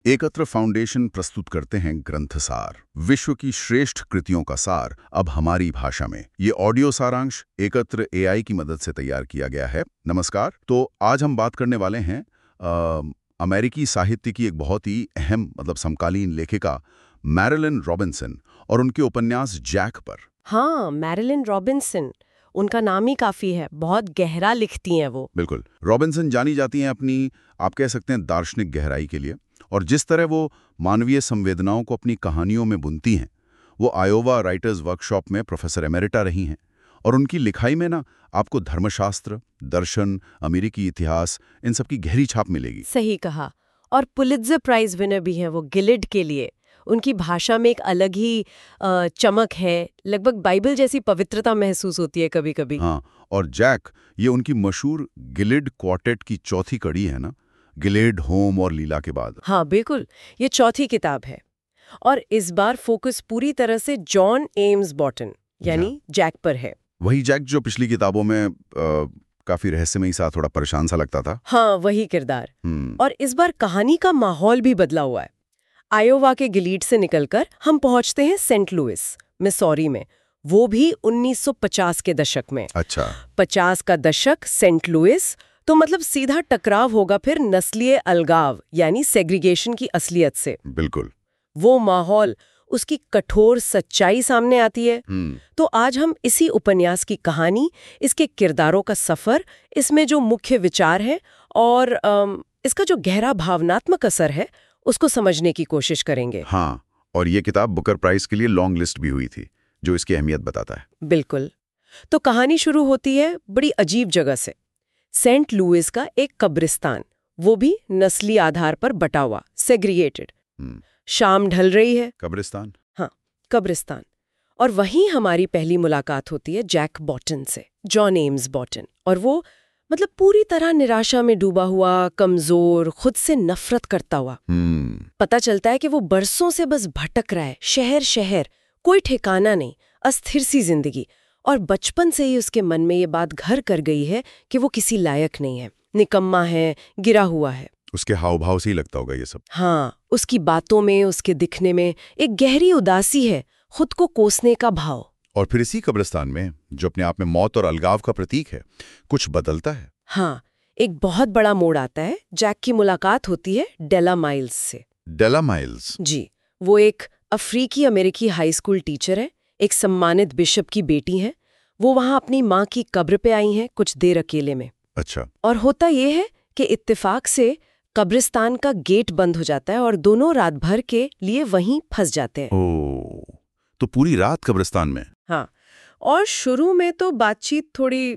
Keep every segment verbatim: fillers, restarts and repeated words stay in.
एकत्र फाउंडेशन प्रस्तुत करते हैं ग्रंथसार, विश्व की श्रेष्ठ कृतियों का सार, अब हमारी भाषा में। ये ऑडियो सारांश एकत्र एआई की मदद से तैयार किया गया है। नमस्कार। तो आज हम बात करने वाले हैं आ, अमेरिकी साहित्य की एक बहुत ही अहम मतलब समकालीन लेखिका मैरिलिन रॉबिन्सन और उनके उपन्यास जैक पर। हाँ, मैरिलिन रॉबिन्सन, उनका नाम ही काफी है, बहुत गहरा लिखती हैं वो। बिल्कुल। रॉबिन्सन जानी जाती हैं अपनी, आप कह सकते हैं, दार्शनिक गहराई के लिए, और जिस तरह वो मानवीय संवेदनाओं को अपनी कहानियों में बुनती हैं। वो आयोवा राइटर्स वर्कशॉप में प्रोफेसर एमेरिटा रही हैं, और उनकी लिखाई में ना आपको धर्मशास्त्र, दर्शन, अमेरिकी इतिहास, इन सब की गहरी छाप मिलेगी। सही कहा। और पुलित्जर प्राइज विनर भी हैं वो गिलिड के लिए। उनकी भाषा में एक अलग ही अ, चमक है, लगभग बाइबल जैसी पवित्रता महसूस होती है कभी कभी। हाँ, और जैक, ये उनकी मशहूर गिलिड क्वार्टेट की चौथी कड़ी है ना, गिलेड, होम और लीला के बाद। हाँ बिल्कुल, ये चौथी किताब है। और इस बार फोकस पूरी तरह से जॉन एम्स बॉटन यानी जैक पर है। वही जैक जो पिछली किताबों में आ, काफी रहस्यमयी सा, थोड़ा परेशान सा लगता था। हाँ, वही किरदार। हम्म और इस बार कहानी का माहौल भी बदला हुआ है। आयोवा के गिलीड से निकलकर हम पहुंचते हैं सेंट लुइस, मिसौरी में, वो भी उन्नीस सौ पचास के दशक में। अच्छा। पचास का दशक, सेंट लुइस, तो मतलब सीधा टकराव होगा फिर नस्लीय अलगाव यानी सेग्रीगेशन की असलियत से। बिल्कुल। वो माहौल, उसकी कठोर सच्चाई सामने आती है। हम्म तो आज हम इसी उपन्यास की कहानी, इसके किरदारों का सफर, इसमें जो मुख्य विचार है और अम, इसका जो गहरा भावनात्मक असर है, उसको समझने की कोशिश करेंगे। हाँ, और ये किताब बुकर प्राइज के लिए लॉन्ग लिस्ट भी हुई थी, जो इसकी अहमियत बताता है। बिल्कुल। तो कहानी शुरू होती है बड़ी अजीब जगह से, सेंट लुइस का एक कब्रिस्तान, वो भी नस्ली आधार पर बटा हुआ, सेग्रीगेटेड। हम्म शाम ढल रही है। कब्रिस्तान। हाँ, कब्रिस्तान। और वहीं हमारी पहली मुलाकात होती है जैक बॉटन से, जॉन एम्स बॉटन। और वो मतलब पूरी तरह निराशा में डूबा हुआ, कमजोर, खुद से नफरत करता हुआ। हम्म पता चलता है कि वो बरसों से बस भटक रहा है, शहर शहर, कोई ठिकाना नहीं, अस्थिर सी जिंदगी। और बचपन से ही उसके मन में ये बात घर कर गई है कि वो किसी लायक नहीं है, निकम्मा है, गिरा हुआ है। उसके हाव भाव से ही लगता होगा ये सब। हाँ, उसकी बातों में, उसके दिखने में एक गहरी उदासी है, खुद को कोसने का भाव। और फिर इसी कब्रिस्तान में, जो अपने आप में मौत और अलगाव का प्रतीक है, कुछ बदलता है। हाँ, एक बहुत बड़ा मोड़ आता है। जैक की मुलाकात होती है डेला माइल्स से। डेला माइल्स? जी, वो एक अफ्रीकी अमेरिकी हाई स्कूल टीचर है, एक सम्मानित बिशप की बेटी है। वो वहाँ अपनी माँ की कब्र पे आई हैं कुछ देर अकेले में। अच्छा। और होता ये है कि इत्तेफाक से कब्रिस्तान का गेट बंद हो जाता है और दोनों रात भर के लिए वहीं फंस जाते हैं। ओह, तो पूरी रात कब्रिस्तान में? हाँ, और शुरू में तो बातचीत थोड़ी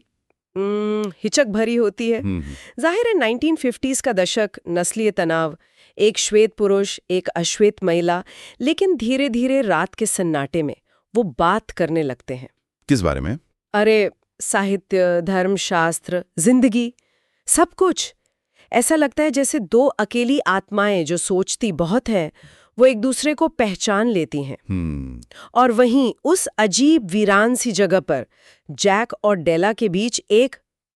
हम्म, हिचक भरी होती है। हम्म जाहिर है नाइनटीन फिफ्टीज़ का दशक, नस्लीय तनाव, एक श्वेत पुरुष, एक अश्वेत महिला, लेकिन धीरे धीरे रात के सन्नाटे में वो बात करने लगते हैं। किस बारे में? अरे, साहित्य, धर्मशास्त्र, जिंदगी, सब कुछ। ऐसा लगता है जैसे दो अकेली आत्माएं जो सोचती बहुत हैं, वो एक दूसरे को पहचान लेती हैं। हम्म और वहीं उस अजीब वीरान सी जगह पर जैक और डेला के बीच एक,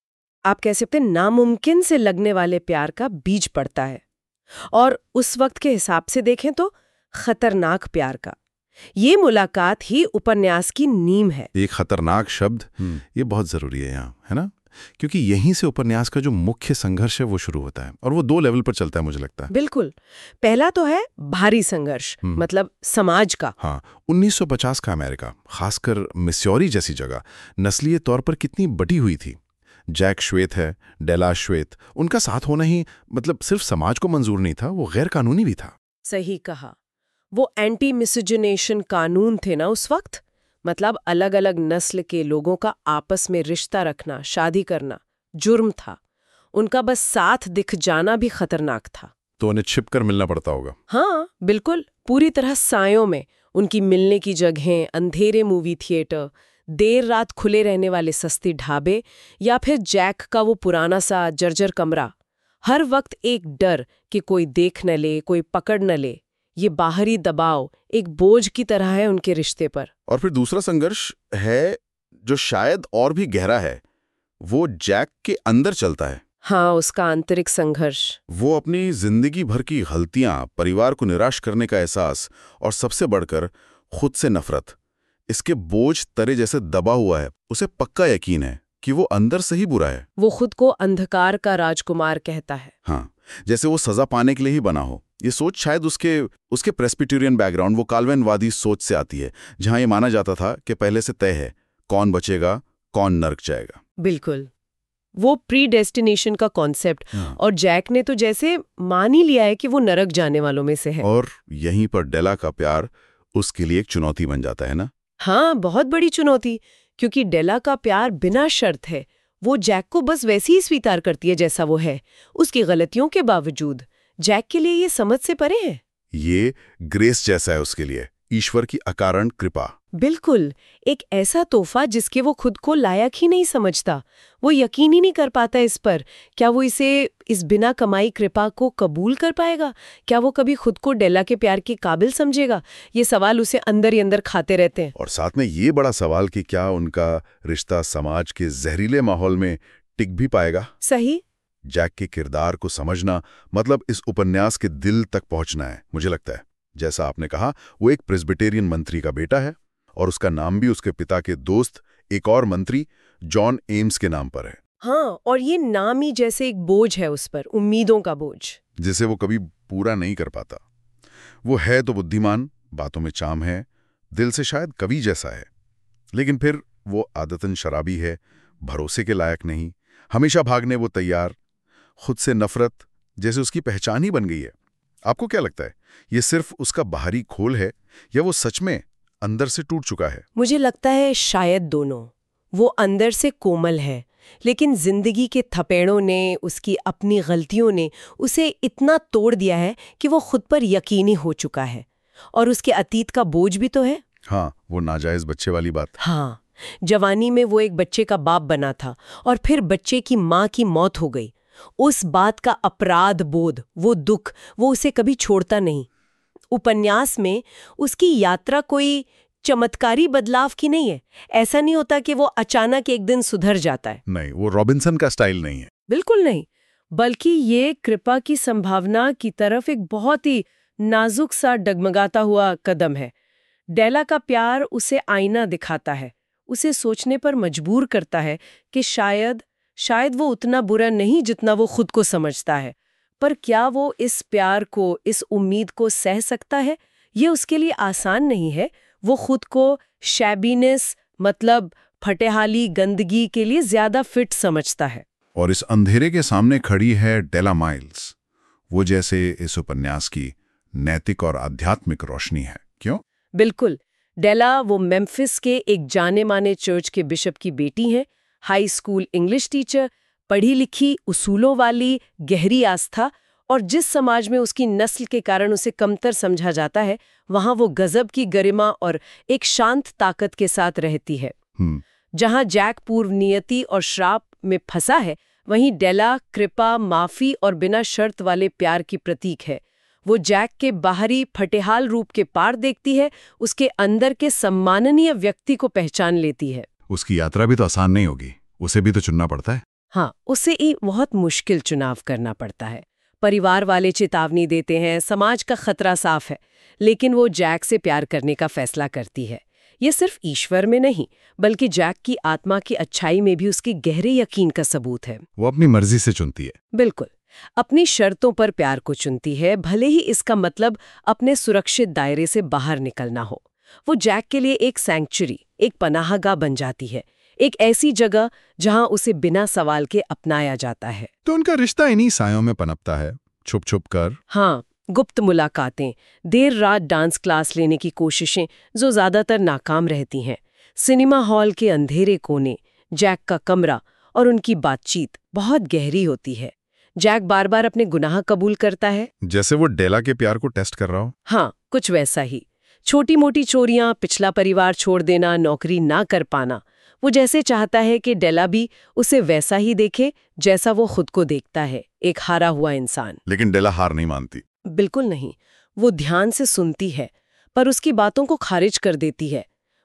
आप कह सकते हैं, नामुमकिन से लगने वाले प्यार का बीज पड़ता है। और उस वक्त के हिसाब से देखें तो खतरनाक प्यार का। ये मुलाकात ही उपन्यास की नींव है। एक खतरनाक शब्द, ये बहुत जरूरी है यहाँ, है ना? क्योंकि यहीं से उपन्यास का जो मुख्य संघर्ष है वो शुरू होता है, और वो दो लेवल पर चलता है मुझे लगता है। बिल्कुल। पहला तो है भारी संघर्ष, मतलब समाज का। हाँ, उन्नीस सौ पचास का अमेरिका, खासकर मिसौरी जैसी जगह, नस्लीय तौर पर कितनी बटी हुई थी। जैक श्वेत है, डेला श्वेत। उनका साथ होना ही मतलब सिर्फ समाज को मंजूर नहीं था, वो गैर कानूनी भी था। सही कहा। वो एंटी मिसोजिनेशन कानून थे ना उस वक्त, मतलब अलग अलग नस्ल के लोगों का आपस में रिश्ता रखना, शादी करना जुर्म था। उनका बस साथ दिख जाना भी खतरनाक था। तो उन्हें छिप कर मिलना पड़ता होगा। हाँ बिल्कुल, पूरी तरह सायों में। उनकी मिलने की जगहें, अंधेरे मूवी थिएटर, देर रात खुले रहने वाले सस्ते ढाबे, या फिर जैक का वो पुराना सा जर्जर कमरा। हर वक्त एक डर कि कोई देख न ले, कोई पकड़ न ले। ये बाहरी दबाव एक बोझ की तरह है उनके रिश्ते पर। और फिर दूसरा संघर्ष है जो शायद और भी गहरा है, वो जैक के अंदर चलता है। हाँ, उसका आंतरिक संघर्ष। वो अपनी जिंदगी भर की गलतियां, परिवार को निराश करने का एहसास और सबसे बढ़कर खुद से नफरत, इसके बोझ तरे जैसे दबा हुआ है। उसे पक्का यकीन है कि वो अंदर से ही बुरा है। वो खुद को अंधकार का राजकुमार कहता है। हाँ, जैसे वो सजा पाने के लिए ही बना हो। ये सोच शायद उसके उसके प्रेस्बिटेरियन बैकग्राउंड, वो काल्विनवादी सोच से आती है, जहां ये माना जाता था कि पहले से तय है कौन बचेगा, कौन नरक जाएगा। बिल्कुल, वो प्री डेस्टिनेशन का कॉन्सेप्ट। हाँ। और जैक ने तो जैसे मान ही लिया है कि वो नरक जाने वालों में से है। और यहीं पर डेला का प्यार उसके लिए एक चुनौती बन जाता है ना। हाँ, बहुत बड़ी चुनौती, क्योंकि डेला का प्यार बिना शर्त है। वो जैक को बस वैसे ही स्वीकार करती है जैसा वो है, उसकी गलतियों के बावजूद। जैक के लिए ये समझ से परे है। ये ग्रेस जैसा है उसके लिए, ईश्वर की अकारण कृपा। बिल्कुल, एक ऐसा तोहफा जिसके वो खुद को लायक ही नहीं समझता। वो यकीन ही नहीं कर पाता इस पर। क्या वो इसे इस बिना कमाई कृपा को कबूल कर पाएगा? क्या वो कभी खुद को डेला के प्यार के काबिल समझेगा? ये सवाल उसे अंदर ही अंदर खाते रहते हैं। और साथ में ये बड़ा सवाल कि क्या उनका रिश्ता समाज के जहरीले माहौल में टिक भी पाएगा। सही। जैक के किरदार को समझना मतलब इस उपन्यास के दिल तक पहुंचना है, मुझे लगता है। जैसा आपने कहा, वो एक प्रेस्बिटेरियन मंत्री का बेटा है और उसका नाम भी उसके पिता के दोस्त, एक और मंत्री जॉन एम्स के नाम पर है। हाँ, और ये नाम ही जैसे एक बोझ है उस पर, उम्मीदों का बोझ, जिसे वो कभी पूरा नहीं कर पाता। वो है तो बुद्धिमान, बातों में चाम है, दिल से शायद कवि जैसा है, लेकिन फिर वो आदतन शराबी है, भरोसे के लायक नहीं, हमेशा भागने वो तैयार, खुद से नफरत जैसे उसकी पहचान ही बन गई है। आपको क्या लगता है, ये सिर्फ उसका बाहरी खोल है या वो सच में अंदर से टूट चुका है? मुझे लगता है शायद दोनों। वो अंदर से कोमल है, लेकिन जिंदगी के थपेड़ों ने, उसकी अपनी गलतियों ने उसे इतना तोड़ दिया है कि वो खुद पर यकीनी हो चुका है। और उसके अतीत का बोझ भी तो है। हाँ, वो नाजायज बच्चे वाली बात। हाँ, जवानी में वो एक बच्चे का बाप बना था और फिर बच्चे की माँ की मौत हो गई। उस बात का अपराध बोध, वो दुख, वो उसे कभी छोड़ता नहीं। उपन्यास में उसकी यात्रा कोई चमत्कारी बदलाव की नहीं है। ऐसा नहीं होता कि वो अचानक एक दिन सुधर जाता है। नहीं, वो रॉबिन्सन का स्टाइल नहीं है। बिल्कुल नहीं, बल्कि ये कृपा की संभावना की तरफ एक बहुत ही नाजुक सा डगमगाता हुआ कदम है। डेला का प्यार उसे आईना दिखाता है, उसे सोचने पर मजबूर करता है कि शायद शायद वो उतना बुरा नहीं जितना वो खुद को समझता है। पर क्या वो इस प्यार को, इस उम्मीद को सह सकता है? ये उसके लिए आसान नहीं है। वो खुद को शैबीनेस, मतलब फटेहाली गंदगी के लिए ज्यादा फिट समझता है। और इस अंधेरे के सामने खड़ी है डेला माइल्स, वो जैसे इस उपन्यास की नैतिक और आध्यात्मिक रोशनी है। क्यों? बिल्कुल, डेला वो मेम्फिस के एक जाने माने चर्च के बिशप की बेटी है, हाई स्कूल इंग्लिश टीचर, पढ़ी लिखी, उसूलों वाली, गहरी आस्था। और जिस समाज में उसकी नस्ल के कारण उसे कमतर समझा जाता है, वहां वो गजब की गरिमा और एक शांत ताकत के साथ रहती है। जहां जैक पूर्व नियति और श्राप में फंसा है, वहीं डेला कृपा, माफी और बिना शर्त वाले प्यार की प्रतीक है। वो जैक के बाहरी फटेहाल रूप के पार देखती है, उसके अंदर के सम्माननीय व्यक्ति को पहचान लेती है। उसकी यात्रा भी तो आसान नहीं होगी, उसे भी तो चुनना पड़ता है। हाँ, उसे एक बहुत मुश्किल चुनाव करना पड़ता है। परिवार वाले चेतावनी देते हैं, समाज का खतरा साफ है, लेकिन वो जैक से प्यार करने का फैसला करती है। ये सिर्फ ईश्वर में नहीं, बल्कि जैक की आत्मा की अच्छाई में भी उसके गहरे यकीन का सबूत है। वो अपनी मर्जी से चुनती है। बिल्कुल, अपनी शर्तों पर प्यार को चुनती है, भले ही इसका मतलब अपने सुरक्षित दायरे से बाहर निकलना हो। वो जैक के लिए एक सैंक्चुरी, एक पनाहगाह बन जाती है, एक ऐसी जगह जहां उसे बिना सवाल के अपनाया जाता है। तो उनका रिश्ता इन्हीं सायों में पनपता है, छुप छुप कर। हाँ, गुप्त मुलाकातें, देर रात डांस क्लास लेने की कोशिशें जो ज्यादातर नाकाम रहती हैं, सिनेमा हॉल के अंधेरे कोने, जैक का कमरा और उनकी बातचीत बहुत गहरी होती है। जैक बार बार अपने गुनाह कबूल करता है, जैसे वो डेला के प्यार को टेस्ट कर रहा हो। हाँ, कुछ वैसा ही। छोटी मोटी चोरियां, पिछला परिवार छोड़ देना, नौकरी ना कर पाना, वो जैसे चाहता है कि डेला भी उसे वैसा ही देखे जैसा वो खुद को देखता है, एक हारा हुआ इंसान। लेकिन डेला हार नहीं मानती। बिल्कुल नहीं। वो ध्यान से सुनती है, पर उसकी बातों को खारिज कर देती है।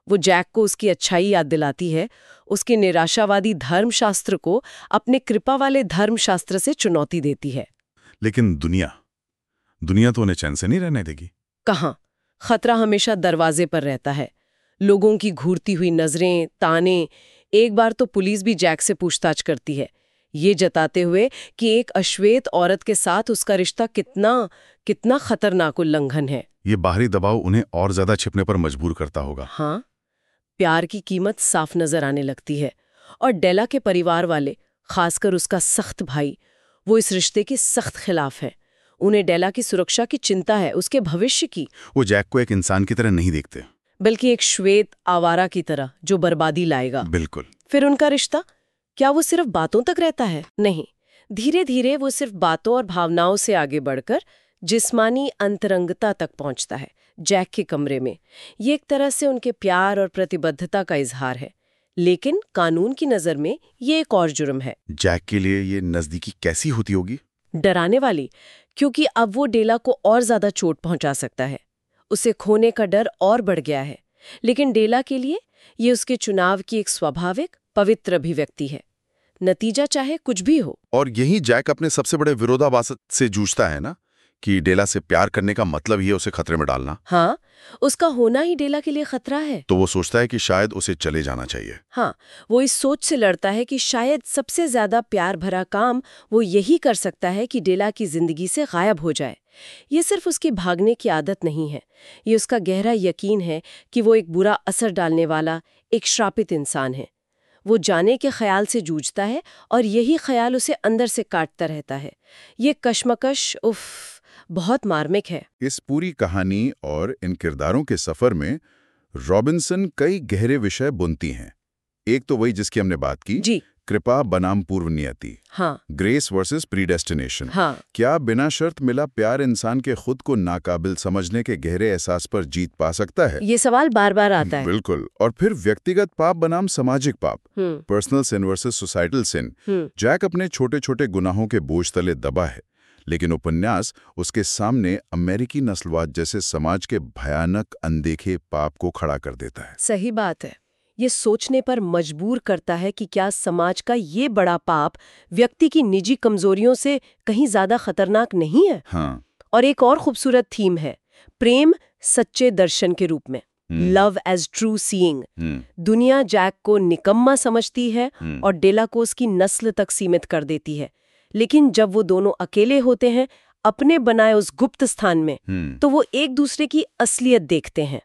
वो जैक को उसकी अच्छाई याद दिलाती है, उसके निराशावादी धर्मशास्त्र को अपने कृपा वाले धर्मशास्त्र से चुनौती देती है। लेकिन दुनिया दुनिया तो उन्हें चैन से नहीं रहने देगी। कहाँ? खतरा हमेशा दरवाजे पर रहता है। लोगों की घूरती हुई नजरें, ताने। एक बार तो पुलिस भी जैक से पूछताछ करती है, ये जताते हुए कि एक अश्वेत औरत के साथ उसका रिश्ता कितना कितना खतरनाक उल्लंघन है। ये बाहरी दबाव उन्हें और ज्यादा छिपने पर मजबूर करता होगा। हाँ, प्यार की कीमत साफ नजर आने लगती है। और डेला के परिवार वाले, खासकर उसका सख्त भाई, वो इस रिश्ते के सख्त खिलाफ है। उन्हें डेला की सुरक्षा की चिंता है, उसके भविष्य की। वो जैक को एक इंसान की तरह नहीं देखते, बल्कि एक श्वेत आवारा की तरह जो बर्बादी लाएगा। बिल्कुल। फिर उनका रिश्ता, क्या वो सिर्फ बातों तक रहता है? नहीं, धीरे धीरे वो सिर्फ बातों और भावनाओं से आगे बढ़कर जिस्मानी अंतरंगता तक पहुंचता है। जैक के कमरे में ये एक तरह से उनके प्यार और प्रतिबद्धता का इजहार है, लेकिन कानून की नजर में ये एक और जुर्म है। जैक के लिए ये नजदीकी कैसी होती होगी? डराने वाली, क्योंकि अब वो डेला को और ज्यादा चोट पहुंचा सकता है। उसे खोने का डर और बढ़ गया है। लेकिन डेला के लिए ये उसके चुनाव की एक स्वाभाविक पवित्र अभिव्यक्ति है, नतीजा चाहे कुछ भी हो। और यही जैक अपने सबसे बड़े विरोधाभास से जूझता है ना, कि डेला से प्यार करने का मतलब ही है उसे खतरे में डालना। हाँ, उसका होना ही डेला के लिए खतरा है। तो वो सोचता है कि शायद उसे चले जाना चाहिए। हाँ, वो इस सोच से लड़ता है कि शायद सबसे ज्यादा प्यार भरा काम वो यही कर सकता है कि डेला की जिंदगी से गायब हो जाए। ये सिर्फ उसकी भागने की आदत नहीं है, ये उसका गहरा यकीन है कि वो एक बुरा असर डालने वाला, एक श्रापित इंसान है। वो जाने के ख्याल से जूझता है और यही ख्याल उसे अंदर से काटता रहता है। ये कश्मकश उफ बहुत मार्मिक है। इस पूरी कहानी और इन किरदारों के सफर में रॉबिन्सन कई गहरे विषय बुनती हैं। एक तो वही जिसकी हमने बात की, जी, कृपा बनाम पूर्व नियति। हाँ, ग्रेस वर्सेस प्रीडेस्टिनेशन। हाँ, क्या बिना शर्त मिला प्यार इंसान के खुद को नाकाबिल समझने के गहरे एहसास पर जीत पा सकता है? ये सवाल बार बार आता है। बिल्कुल। और फिर व्यक्तिगत पाप बनाम सामाजिक पाप, hmm, personal sin versus societal sin. Hmm, Jack अपने छोटे छोटे गुनाहों के बोझ तले दबा है, लेकिन उपन्यास उसके सामने अमेरिकी नस्लवाद जैसे समाज के भयानक अनदेखे पाप को खड़ा कर देता है। सही बात है। ये सोचने पर मजबूर करता है कि क्या समाज का ये बड़ा पाप व्यक्ति की निजी कमजोरियों से कहीं ज्यादा खतरनाक नहीं है? हाँ। और एक और खूबसूरत थीम है, प्रेम सच्चे दर्शन के रूप में, लव एज ट्रू सीइंग। दुनिया जैक को निकम्मा समझती है और डेला को उसकी नस्ल तक सीमित कर देती है, लेकिन जब वो दोनों अकेले होते हैं अपने बनाए उस गुप्त स्थान में, तो वो एक दूसरे की असलियत देखते हैं।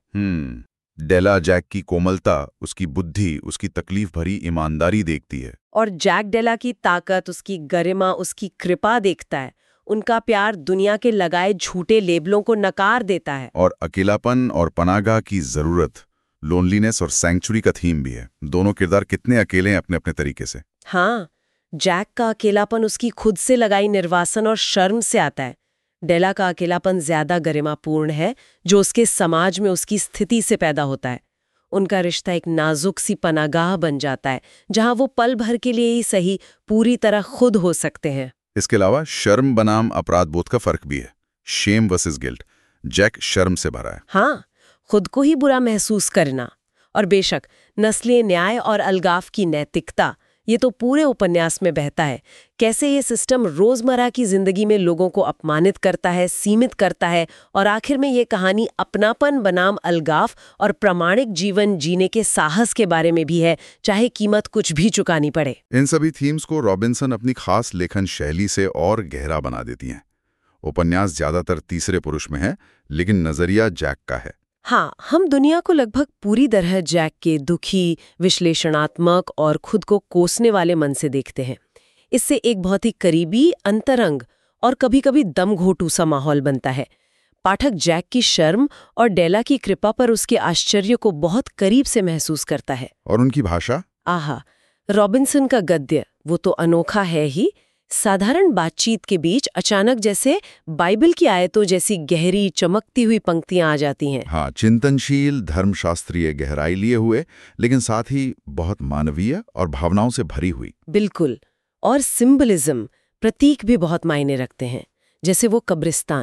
डेला जैक की कोमलता, उसकी बुद्धि, उसकी तकलीफ भरी ईमानदारी देखती है, और जैक डेला की ताकत, उसकी गरिमा, उसकी कृपा देखता है। उनका प्यार दुनिया के लगाए झूठे लेबलों को नकार देता है। और अकेलापन और पनाहगाह की जरूरत, लोनलीनेस और सैंक्चुरी का थीम भी है। दोनों किरदार कितने अकेले हैं अपने अपने तरीके से। हाँ, जैक का अकेलापन उसकी खुद से लगाई निर्वासन और शर्म से आता है। डेला का अकेलापन ज्यादा गरिमापूर्ण है, जो उसके समाज में उसकी स्थिति से पैदा होता है। उनका रिश्ता एक नाजुक सी पनागाह बन जाता है, जहां वो पल भर के लिए ही सही पूरी तरह खुद हो सकते हैं। इसके अलावा शर्म बनाम अपराध बोध का फर्क भी है। Shem versus guilt. जैक शर्म से भरा है। हाँ, खुद को ही बुरा महसूस करना। और बेशक नस्लीय न्याय और अलगाव की नैतिकता, ये तो पूरे उपन्यास में बहता है। कैसे ये सिस्टम रोजमर्रा की जिंदगी में लोगों को अपमानित करता है, सीमित करता है, और आखिर में ये कहानी अपनापन बनाम अलगाव और प्रामाणिक जीवन जीने के साहस के बारे में भी है, चाहे कीमत कुछ भी चुकानी पड़े। इन सभी थीम्स को रॉबिन्सन अपनी खास लेखन शैली से और गहरा बना देती हैं। उपन्यास ज्यादातर तीसरे पुरुष में है, लेकिन नजरिया जैक का है। हाँ, हम दुनिया को लगभग पूरी तरह जैक के दुखी, विश्लेषणात्मक और खुद को कोसने वाले मन से देखते हैं। इससे एक बहुत ही करीबी, अंतरंग और कभी-कभी दमघोटू सा माहौल बनता है। पाठक जैक की शर्म और डेला की कृपा पर उसके आश्चर्य को बहुत करीब से महसूस करता है। और उनकी भाषा, आहा, रॉबिन्सन का गद्य वो तो अनोखा है ही। साधारण बातचीत के बीच अचानक जैसे बाइबल की आयतों जैसी गहरी चमकती हुई पंक्तियां आ जाती हैं। हाँ, चिंतनशील, धर्मशास्त्रीय गहराई लिए हुए, लेकिन साथ ही बहुत मानवीय और भावनाओं से भरी हुई। बिल्कुल। और सिंबलिज्म, प्रतीक भी बहुत मायने रखते हैं। जैसे वो कब्रिस्तान,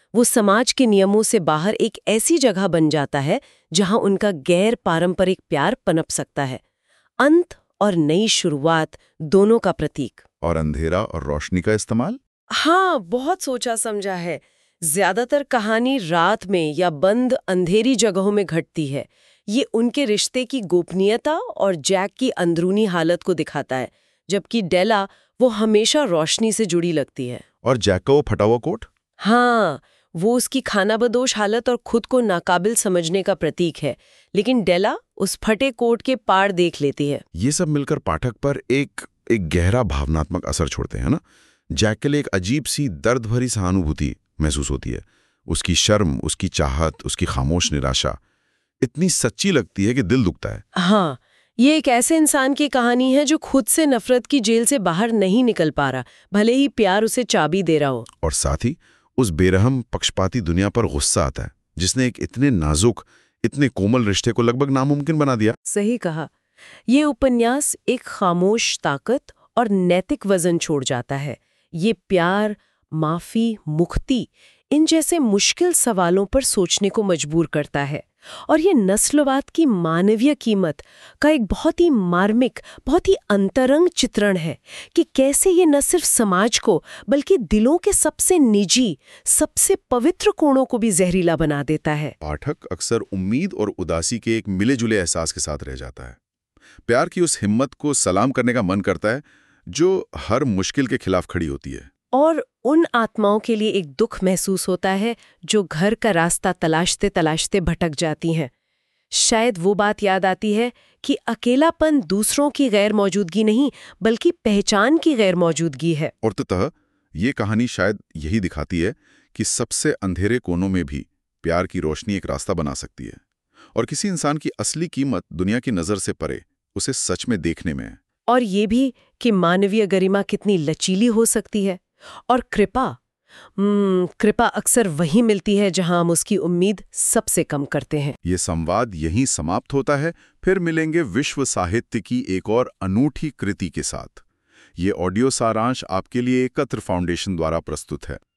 वो समाज के नियमों से बाहर एक ऐसी जगह बन जाता है जहां उनका गैर पारंपरिक प्यार पनप सकता है। अंत और नई शुरुआत दोनों का प्रतीक। और अंधेरा और रोशनी का इस्तेमाल? हाँ, बहुत सोचा समझा है। ज्यादातर कहानी रात में या बंद अंधेरी जगहों में घटती है। ये उनके रिश्ते की गोपनीयता और जैक की अंदरूनी हालत को दिखाता है, जबकि डेला वो हमेशा रोशनी से जुड़ी लगती है। और जैक का वो फटा हुआ कोट? हाँ, वो उसकी खानाबदोश हालत और खुद को नाकाबिल समझने का प्रतीक है, लेकिन डेला उस फटे कोट के पार देख लेती है। ये सब मिलकर पाठक पर एक एक गहरा भावनात्मक असर छोड़ते हैं ना। जैक के लिए एक अजीब सी दर्द भरी सहानुभूति महसूस होती है। उसकी शर्म, उसकी चाहत, उसकी खामोश निराशा इतनी सच्ची लगती है कि दिल दुखता है। हाँ, ये एक ऐसे इंसान की कहानी है जो खुद से नफरत की जेल से बाहर नहीं निकल पा रहा, भले ही प्यार उसे चाबी दे रहा हो। और साथ ही उस बेरहम पक्षपाती दुनिया पर गुस्सा आता है, जिसने एक इतने नाजुक, इतने कोमल रिश्ते को लगभग नामुमकिन बना दिया। सही कहा। ये उपन्यास एक खामोश ताकत और नैतिक वजन छोड़ जाता है। ये प्यार, माफी, मुक्ति, इन जैसे मुश्किल सवालों पर सोचने को मजबूर करता है। और ये नस्लवाद की मानवीय कीमत का एक बहुत ही मार्मिक, बहुत ही अंतरंग चित्रण है कि कैसे ये न सिर्फ समाज को बल्कि दिलों के सबसे निजी, सबसे पवित्र कोणों को भी जहरीला बना देता है। पाठक अक्सर उम्मीद और उदासी के एक मिले जुले एहसास के साथ रह जाता है। प्यार की उस हिम्मत को सलाम करने का मन करता है जो हर मुश्किल के खिलाफ खड़ी होती है। और उन आत्माओं के लिए एक दुख महसूस होता है जो घर का रास्ता तलाशते तलाशते भटक जाती हैं। शायद वो बात याद आती है कि अकेलापन दूसरों की गैर मौजूदगी नहीं बल्कि पहचान की गैर मौजूदगी है। और ततः ये कहानी शायद यही दिखाती है कि सबसे अंधेरे कोनों में भी प्यार की रोशनी एक रास्ता बना सकती है। और किसी इंसान की असली कीमत दुनिया की नज़र से परे उसे सच में देखने में है। और ये भी कि मानवीय गरिमा कितनी लचीली हो सकती है। और कृपा हम्म कृपा अक्सर वहीं मिलती है जहां हम उसकी उम्मीद सबसे कम करते हैं। ये संवाद यहीं समाप्त होता है। फिर मिलेंगे विश्व साहित्य की एक और अनूठी कृति के साथ। ये ऑडियो सारांश आपके लिए एकत्र फाउंडेशन द्वारा प्रस्तुत है।